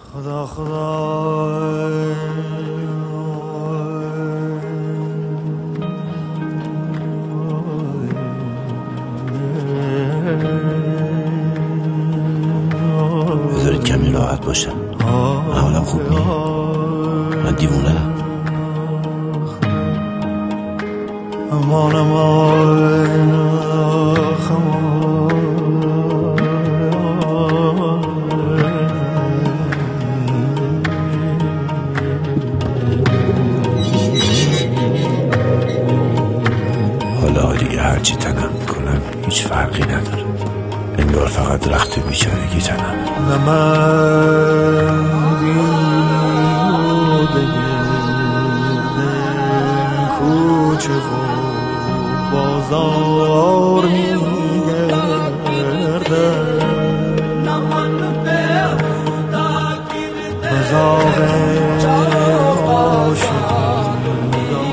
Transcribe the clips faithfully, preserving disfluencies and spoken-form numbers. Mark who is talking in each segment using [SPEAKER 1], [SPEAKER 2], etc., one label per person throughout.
[SPEAKER 1] خدا خدا
[SPEAKER 2] بذارید کمی راحت باشم. من حالم خوب نیست. من دیوونه هم.
[SPEAKER 1] امان امان
[SPEAKER 2] حالا دیگه هرچی تنم میکنم هیچ فرقی نداره. انگار فقط رخت بیچارگی تنم.
[SPEAKER 1] نه من بیهوده کوچه و بازار میگردم بزاق عاشقی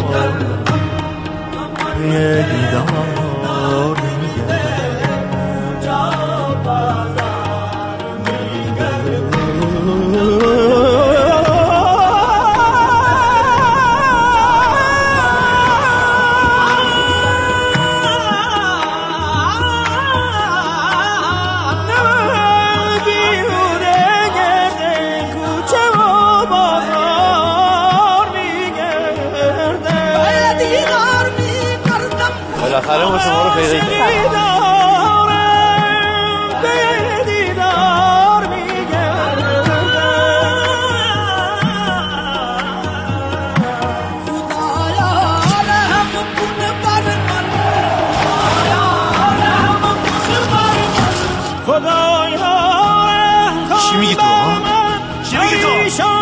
[SPEAKER 1] یه دیدار
[SPEAKER 3] بالاخره ما شما رو پیدا کردیم.
[SPEAKER 2] چی میگی تو ها؟ چی میگی تو؟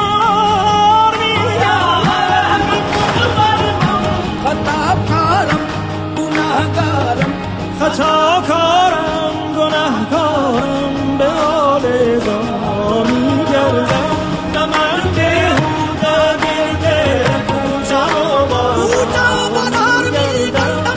[SPEAKER 1] خطا کارم گناهکارم به حال ازا میگردم نه من بیهوده گرده کوچه و بازار میگردم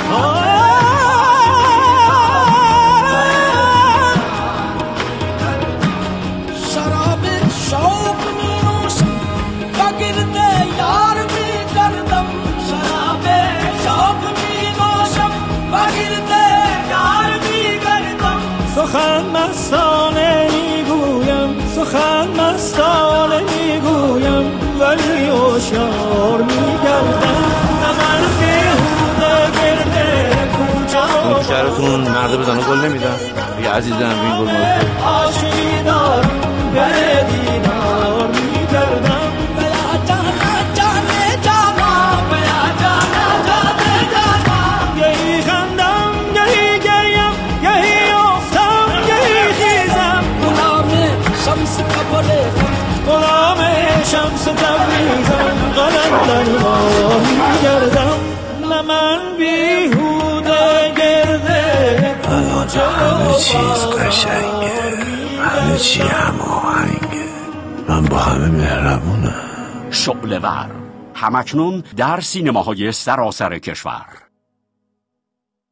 [SPEAKER 4] شراب شوق می‌نوشم و گرده یار میگردم شراب شوق می‌نوشم و گرده یار میگردم
[SPEAKER 1] سخن مستانه میگویم سخن مستانه میگویم ولی هوشیار میگردم نه من بیهوده گرده کوچه و
[SPEAKER 3] شهرتون مرد بزنه گل نمیدن دیگه عزیزم این گل مال
[SPEAKER 1] عاشقی دارم به دیدار میگردم
[SPEAKER 4] بیا جان جان جان بیا جان جان جان
[SPEAKER 1] گهی خندم گهی گریم گهی افتم گهی خیزم
[SPEAKER 4] غلام شمس تبریزم
[SPEAKER 1] غلام شمس تبریزم قلندر راه میگردم نه من بیهوده گرده
[SPEAKER 2] الان همه چیز قشنگه. همه چی هماهنگه. من با همه مهربونم.
[SPEAKER 5] شعله‌ور همکنون در سینماهای سراسر کشور.